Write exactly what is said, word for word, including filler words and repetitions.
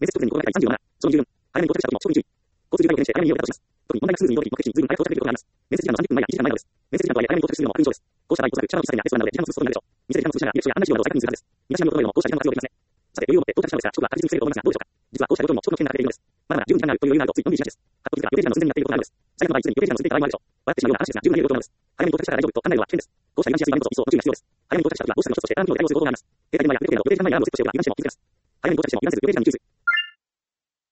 面接直前に心がけたいさんじゅうなな、承認十分。早めに到着した時も十分注意。交通渋滞を懸念して早めに家を出発します。特に問題がスムーズに移動でき、目的地に十分早く到着できることがあります。面接時間のさんじゅっぷんまえやいちじかんまえなどです。面接時間とはいえ早めに到着するのも確認上です。こうした場合、おそらく社内交差点やレストランなどで時間の通すことになるでしょう。店で時間の通しながら履歴書や案内資料などを再確認するはずです。身だしなみを整えるのもこうした時間が活用できますね。さて、余裕を持って到着したのですが、遅刻は確実に防げると思いますが、どうでしょうか。実はこうしたご条も遅刻の危険が出ているのです。まだまだ十分時間があるという余裕があるとついのんびりしがちです。かっこついた予定時間の寸前になっていることがあるのです。最悪の場合、すでに予定時間の過ぎていた場合もあるでしょう。笑ってしまうような話ですが、十分に言えることなのです。早めに到着したら大丈夫と考えるのは危険です。こうした油断しやすい場面こそ一層ご注意が必要です。早めに到着した時はどうしても一つとしてアラーム機能で対応する方法があります。停滞前や予定時間の予定時間前にアラームを設定しておけば油断しても気づきます。早めに到着しても油断せず予定時間に注意する。